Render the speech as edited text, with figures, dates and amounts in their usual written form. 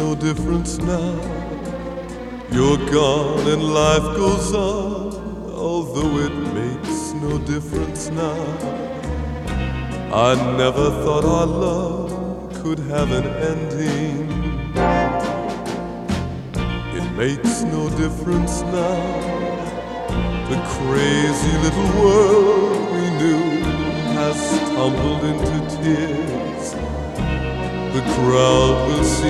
no difference now. You're gone and life goes on, although it makes no difference now. I never thought our love could have an ending. It makes no difference now. The crazy little world we knew has tumbled into tears. The crowd will see